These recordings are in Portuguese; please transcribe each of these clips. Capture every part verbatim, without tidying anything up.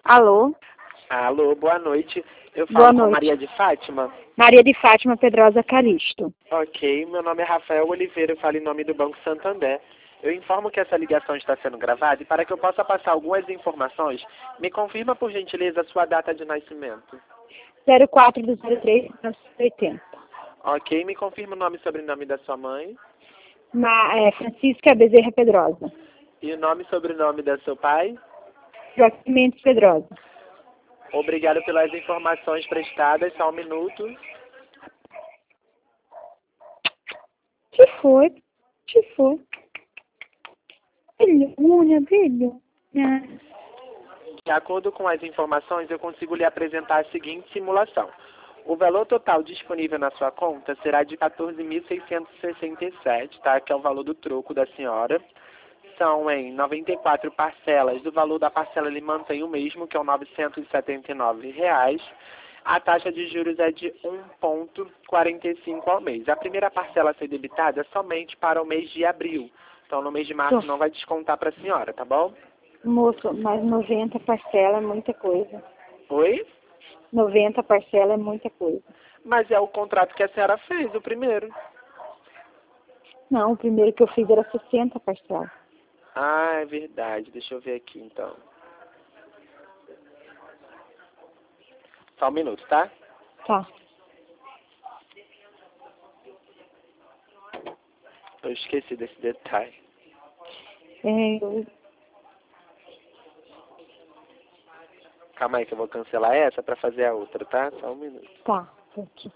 Alô? Alô, boa noite. Eu falo Boa com noite. Maria de Fátima? Maria de Fátima Pedrosa Calisto. Ok, meu nome é Rafael Oliveira, eu falo em nome do Banco Santander. Eu informo que essa ligação está sendo gravada e para que eu possa passar algumas informações, me confirma por gentileza a sua data de nascimento. zero quatro do zero três mil novecentos e oitenta. Ok, me confirma o nome e sobrenome da sua mãe. Ma, é, Francisca Bezerra Pedrosa. E o nome e sobrenome do seu pai. Joaquim Mendes Pedrosa. Obrigado pelas informações prestadas, só um minuto. Que foi? Que foi? Brilho, brilho. De acordo com as informações, eu consigo lhe apresentar a seguinte simulação. O valor total disponível na sua conta será de quatorze mil seiscentos e sessenta e sete, tá? Que é o valor do troco da senhora. São em noventa e quatro parcelas. O valor da parcela ele mantém o mesmo, que é o novecentos e setenta e nove reais. A taxa de juros é de um vírgula quarenta e cinco ao mês. A primeira parcela a ser debitada é somente para o mês de abril. Então, no mês de março não vai descontar para a senhora, tá bom? Moço, mas noventa parcela é muita coisa. Oi? noventa parcela é muita coisa. Mas é o contrato que a senhora fez, o primeiro. Não, o primeiro que eu fiz era sessenta parcelas. Ah, é verdade. Deixa eu ver aqui, então. Só um minuto, tá? Tá. Eu esqueci desse detalhe. É, eu... Calma aí que eu vou cancelar essa para fazer a outra, tá? Só um minuto. Tá, aqui.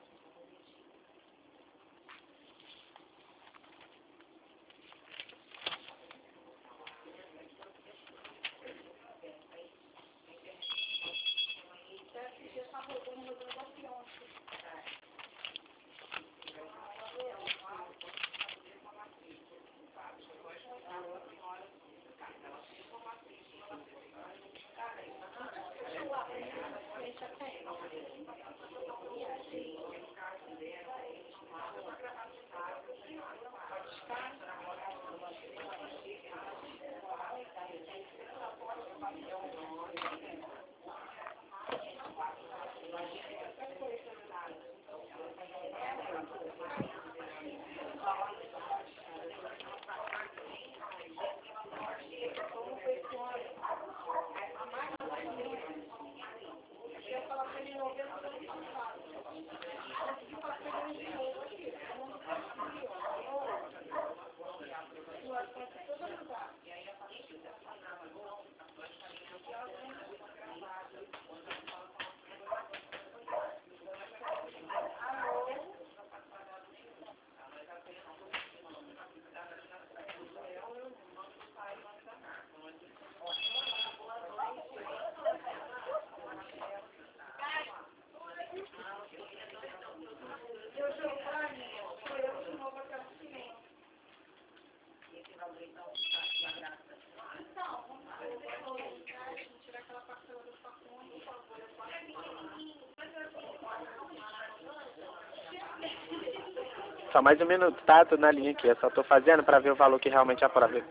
Só mais um minuto, tá? Tô na linha aqui. Eu só tô fazendo para ver o valor que realmente aprova.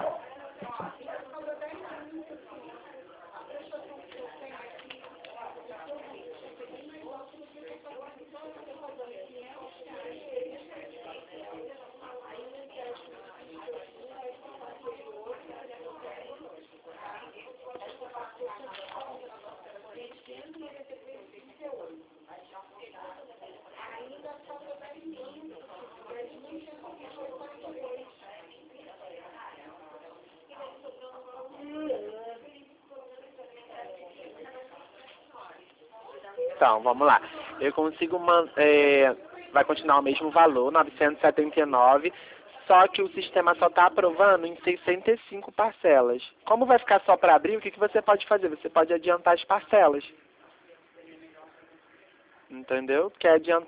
Então, vamos lá. Eu consigo manter... Vai continuar o mesmo valor, novecentos e setenta e nove, só que o sistema só está aprovando em sessenta e cinco parcelas. Como vai ficar só para abril, o que, que você pode fazer? Você pode adiantar as parcelas. Entendeu? Quer adiantar